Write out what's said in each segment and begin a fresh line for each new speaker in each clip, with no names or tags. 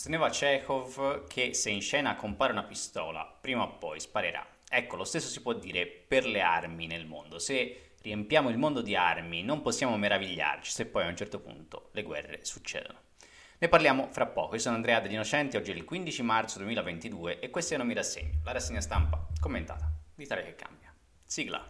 Sosteneva Chekhov che se in scena compare una pistola, prima o poi sparerà. Ecco, lo stesso si può dire per le armi nel mondo. Se riempiamo il mondo di armi, non possiamo meravigliarci se poi a un certo punto le guerre succedono. Ne parliamo fra poco. Io sono Andrea degli Innocenti, oggi è il 15 marzo 2022 e questa è Non mi rassegno, la rassegna stampa commentata d'Italia che cambia. Sigla.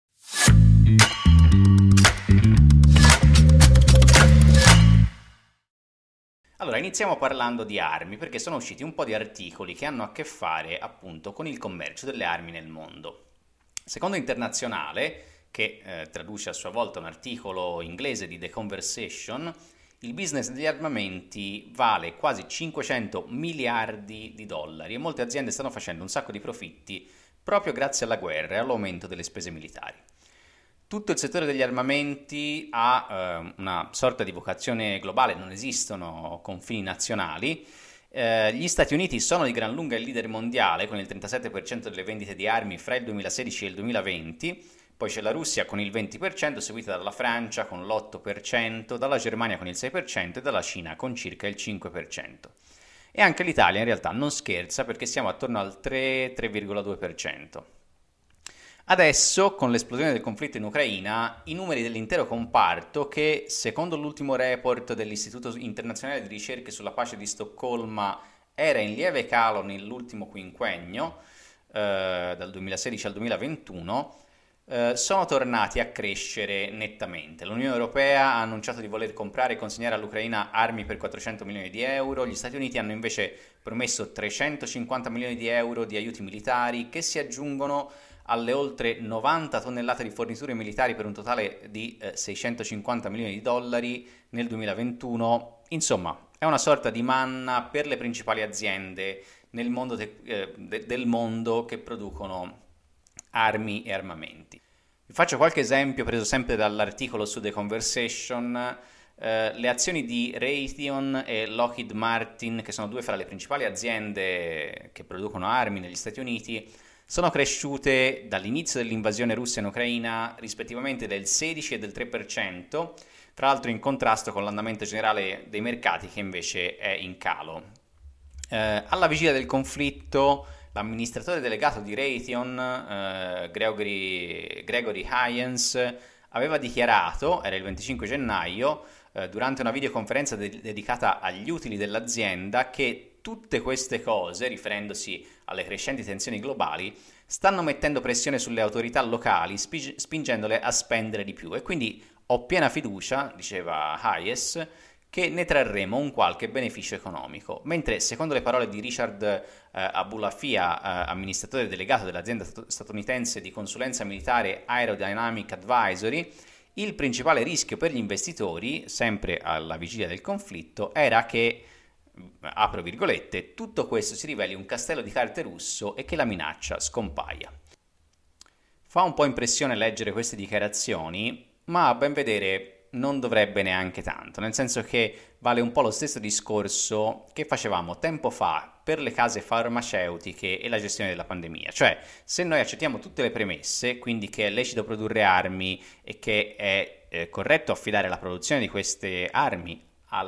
Allora, iniziamo parlando di armi, perché sono usciti un po' di articoli che hanno a che fare appunto con il commercio delle armi nel mondo. Secondo Internazionale, che traduce a sua volta un articolo inglese di The Conversation, il business degli armamenti vale quasi 500 miliardi di dollari e molte aziende stanno facendo un sacco di profitti proprio grazie alla guerra e all'aumento delle spese militari. Tutto il settore degli armamenti ha una sorta di vocazione globale, non esistono confini nazionali. Gli Stati Uniti sono di gran lunga il leader mondiale con il 37% delle vendite di armi fra il 2016 e il 2020, poi c'è la Russia con il 20%, seguita dalla Francia con l'8%, dalla Germania con il 6% e dalla Cina con circa il 5%. E anche l'Italia in realtà non scherza perché siamo attorno al 3,2%. Adesso, con l'esplosione del conflitto in Ucraina, i numeri dell'intero comparto, che secondo l'ultimo report dell'Istituto Internazionale di Ricerche sulla Pace di Stoccolma era in lieve calo nell'ultimo quinquennio, dal 2016 al 2021, sono tornati a crescere nettamente. L'Unione Europea ha annunciato di voler comprare e consegnare all'Ucraina armi per 400 milioni di euro, gli Stati Uniti hanno invece promesso 350 milioni di euro di aiuti militari che si aggiungono alle oltre 90 tonnellate di forniture militari per un totale di 650 milioni di dollari nel 2021. Insomma, è una sorta di manna per le principali aziende nel mondo del mondo che producono armi e armamenti. Vi faccio qualche esempio preso sempre dall'articolo su The Conversation. Le azioni di Raytheon e Lockheed Martin, che sono due fra le principali aziende che producono armi negli Stati Uniti, sono cresciute dall'inizio dell'invasione russa in Ucraina rispettivamente del 16 e del 3%, tra l'altro in contrasto con l'andamento generale dei mercati che invece è in calo. Alla vigilia del conflitto, l'amministratore delegato di Raytheon, Gregory Hines, aveva dichiarato, era il 25 gennaio, durante una videoconferenza dedicata agli utili dell'azienda, che tutte queste cose, riferendosi alle crescenti tensioni globali, stanno mettendo pressione sulle autorità locali, spingendole a spendere di più. E quindi ho piena fiducia, diceva Hayes, che ne trarremo un qualche beneficio economico. Mentre, secondo le parole di Richard Abulafia, amministratore delegato dell'azienda statunitense di consulenza militare Aerodynamic Advisory, il principale rischio per gli investitori, sempre alla vigilia del conflitto, era che, apro virgolette, tutto questo si riveli un castello di carte russo e che la minaccia scompaia. Fa un po' impressione leggere queste dichiarazioni, ma a ben vedere non dovrebbe neanche tanto, nel senso che vale un po' lo stesso discorso che facevamo tempo fa per le case farmaceutiche e la gestione della pandemia. Cioè, se noi accettiamo tutte le premesse, quindi che è lecito produrre armi e che è corretto affidare la produzione di queste armi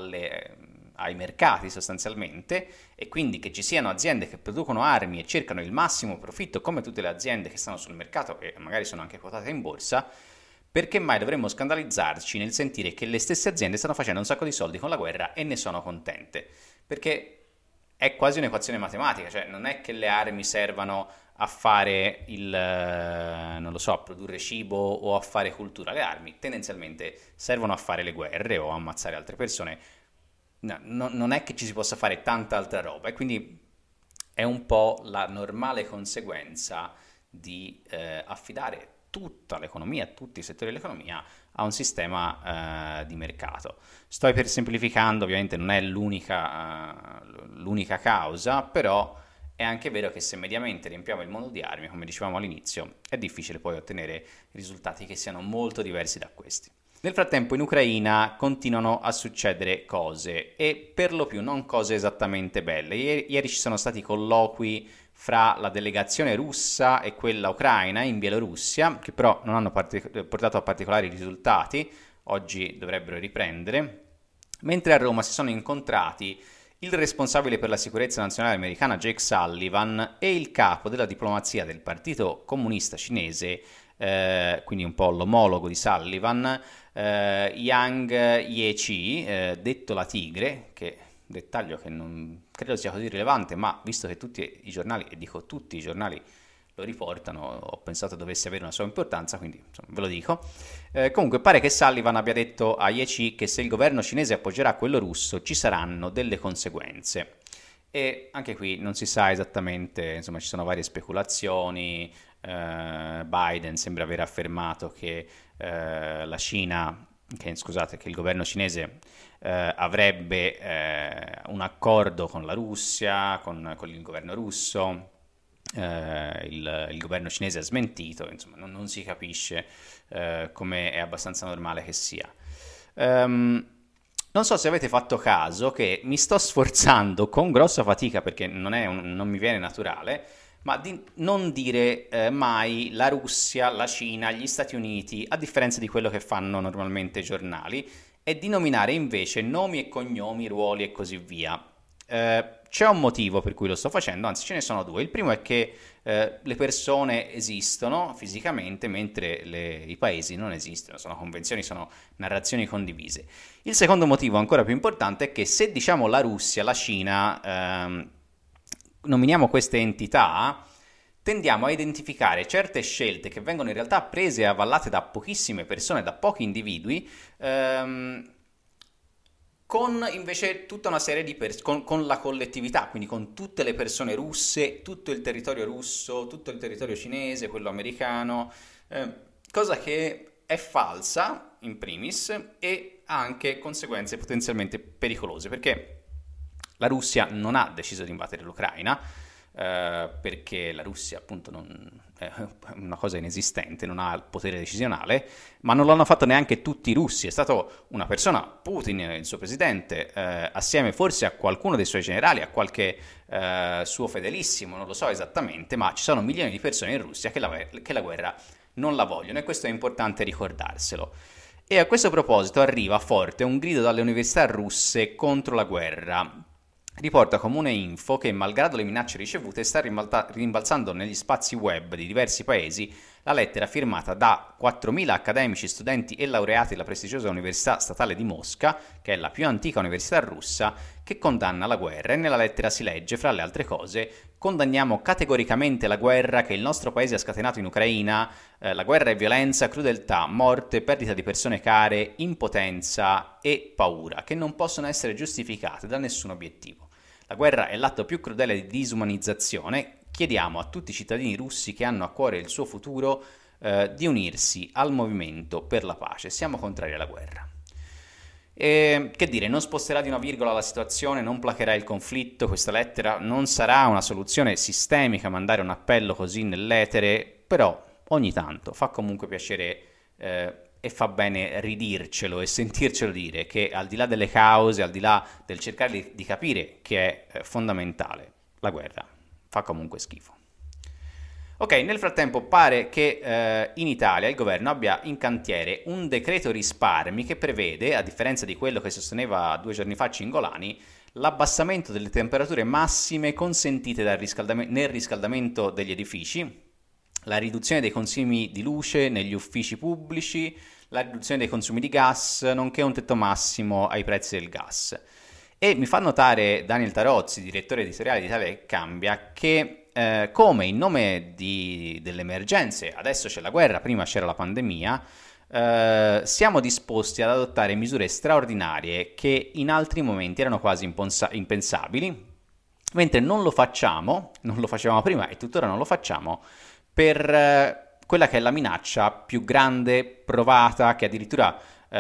ai mercati sostanzialmente, e quindi che ci siano aziende che producono armi e cercano il massimo profitto come tutte le aziende che stanno sul mercato e magari sono anche quotate in borsa, perché mai dovremmo scandalizzarci nel sentire che le stesse aziende stanno facendo un sacco di soldi con la guerra e ne sono contente? Perché è quasi un'equazione matematica, cioè non è che le armi servano a fare non lo so, a produrre cibo o a fare cultura. Le armi tendenzialmente servono a fare le guerre o a ammazzare altre persone. No, non è che ci si possa fare tanta altra roba, e quindi è un po' la normale conseguenza di affidare tutta l'economia, tutti i settori dell'economia a un sistema di mercato. Sto ipersemplificando, ovviamente non è l'unica causa, però è anche vero che se mediamente riempiamo il mondo di armi, come dicevamo all'inizio, è difficile poi ottenere risultati che siano molto diversi da questi. Nel frattempo in Ucraina continuano a succedere cose, e per lo più non cose esattamente belle. Ieri ci sono stati colloqui fra la delegazione russa e quella ucraina in Bielorussia, che però non hanno portato a particolari risultati. Oggi dovrebbero riprendere, mentre a Roma si sono incontrati il responsabile per la sicurezza nazionale americana Jake Sullivan e il capo della diplomazia del Partito Comunista Cinese, quindi un po' l'omologo di Sullivan, Yang Jiechi, detto la Tigre, che dettaglio che non credo sia così rilevante, ma visto che tutti i giornali, e dico tutti i giornali, lo riportano, ho pensato dovesse avere una sua importanza, quindi insomma, ve lo dico. Comunque pare che Sullivan abbia detto a Ye che se il governo cinese appoggerà quello russo ci saranno delle conseguenze. E anche qui non si sa esattamente, insomma ci sono varie speculazioni. Biden sembra aver affermato che la Cina, che il governo cinese avrebbe un accordo con la Russia, con il governo russo. Il governo cinese ha smentito, insomma non si capisce, come è abbastanza normale che sia. Non so se avete fatto caso che mi sto sforzando con grossa fatica, perché non mi viene naturale, ma di non dire mai la Russia, la Cina, gli Stati Uniti, a differenza di quello che fanno normalmente i giornali, e di nominare invece nomi e cognomi, ruoli e così via. C'è un motivo per cui lo sto facendo, anzi ce ne sono due. Il primo è che le persone esistono fisicamente mentre i paesi non esistono, sono convenzioni, sono narrazioni condivise. Il secondo motivo, ancora più importante, è che se diciamo la Russia, la Cina, nominiamo queste entità, tendiamo a identificare certe scelte che vengono in realtà prese e avallate da pochissime persone, da pochi individui, con invece tutta una serie di con la collettività, quindi con tutte le persone russe, tutto il territorio russo, tutto il territorio cinese, quello americano, cosa che è falsa in primis e ha anche conseguenze potenzialmente pericolose, perché la Russia non ha deciso di invadere l'Ucraina, perché la Russia appunto è una cosa inesistente, non ha il potere decisionale, ma non l'hanno fatto neanche tutti i russi, è stato una persona, Putin, il suo presidente, assieme forse a qualcuno dei suoi generali, a qualche suo fedelissimo, non lo so esattamente, ma ci sono milioni di persone in Russia che la guerra non la vogliono, e questo è importante ricordarselo. E a questo proposito arriva forte un grido dalle università russe contro la guerra. Riporta Comune Info che, malgrado le minacce ricevute, sta rimbalzando negli spazi web di diversi paesi la lettera firmata da 4.000 accademici, studenti e laureati della prestigiosa Università Statale di Mosca, che è la più antica università russa, che condanna la guerra. E nella lettera si legge, fra le altre cose: condanniamo categoricamente la guerra che il nostro paese ha scatenato in Ucraina. La guerra è violenza, crudeltà, morte, perdita di persone care, impotenza e paura, che non possono essere giustificate da nessun obiettivo. La guerra è l'atto più crudele di disumanizzazione. Chiediamo a tutti i cittadini russi che hanno a cuore il suo futuro di unirsi al movimento per la pace. Siamo contrari alla guerra. E, che dire, non sposterà di una virgola la situazione, non placherà il conflitto. Questa lettera non sarà una soluzione sistemica, mandare un appello così nell'etere, però ogni tanto fa comunque piacere e fa bene ridircelo e sentircelo dire, che al di là delle cause, al di là del cercare di capire che è fondamentale, la guerra fa comunque schifo. Ok, nel frattempo pare che in Italia il governo abbia in cantiere un decreto risparmi che prevede, a differenza di quello che sosteneva 2 giorni fa Cingolani, l'abbassamento delle temperature massime consentite nel riscaldamento degli edifici, la riduzione dei consumi di luce negli uffici pubblici, la riduzione dei consumi di gas, nonché un tetto massimo ai prezzi del gas. E mi fa notare Daniel Tarozzi, direttore editoriale di Italia che Cambia, che come in nome delle emergenze, adesso c'è la guerra, prima c'era la pandemia, siamo disposti ad adottare misure straordinarie che in altri momenti erano quasi impensabili, mentre non lo facevamo prima e tuttora non lo facciamo, per quella che è la minaccia più grande provata, che addirittura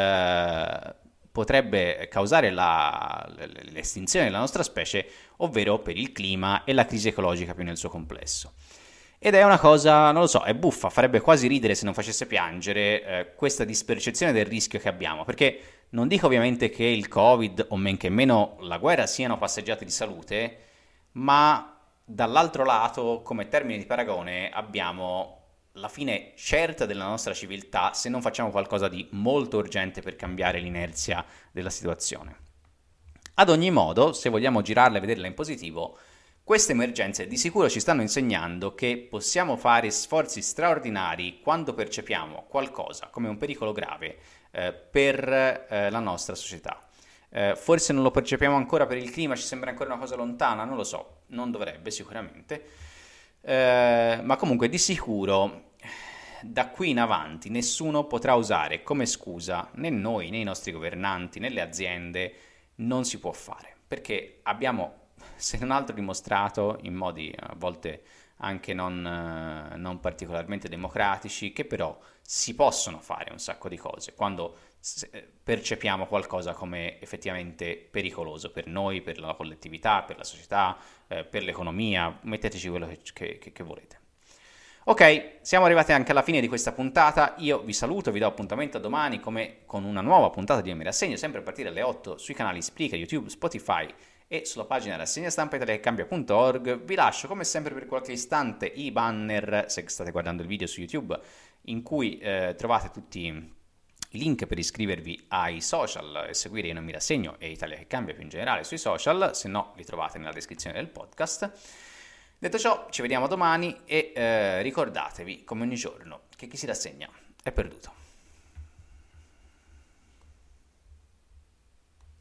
potrebbe causare l'estinzione della nostra specie, ovvero per il clima e la crisi ecologica più nel suo complesso. Ed è una cosa, non lo so, è buffa, farebbe quasi ridere se non facesse piangere questa dispercezione del rischio che abbiamo, perché non dico ovviamente che il Covid o men che meno la guerra siano passeggiate di salute, ma dall'altro lato, come termine di paragone, abbiamo la fine certa della nostra civiltà se non facciamo qualcosa di molto urgente per cambiare l'inerzia della situazione. Ad ogni modo, se vogliamo girarla e vederla in positivo, queste emergenze di sicuro ci stanno insegnando che possiamo fare sforzi straordinari quando percepiamo qualcosa come un pericolo grave per la nostra società. Forse non lo percepiamo ancora per il clima, ci sembra ancora una cosa lontana, non lo so, non dovrebbe sicuramente, ma comunque di sicuro da qui in avanti nessuno potrà usare come scusa, né noi, né i nostri governanti, né le aziende, non si può fare, perché abbiamo, se non altro, dimostrato in modi a volte anche non particolarmente democratici, che però si possono fare un sacco di cose quando percepiamo qualcosa come effettivamente pericoloso per noi, per la collettività, per la società, per l'economia, metteteci quello che volete. Ok, siamo arrivati anche alla fine di questa puntata, io vi saluto, vi do appuntamento a domani con una nuova puntata di Io mi rassegno, sempre a partire dalle 8 sui canali Spreaker, YouTube, Spotify e sulla pagina rassegna stampa italiacambia.org. Vi lascio come sempre per qualche istante i banner, se state guardando il video su YouTube, in cui trovate tutti i link per iscrivervi ai social e seguire Io non mi rassegno e Italia che cambia più in generale sui social, se no li trovate nella descrizione del podcast. Detto ciò, ci vediamo domani e ricordatevi, come ogni giorno, che chi si rassegna è perduto.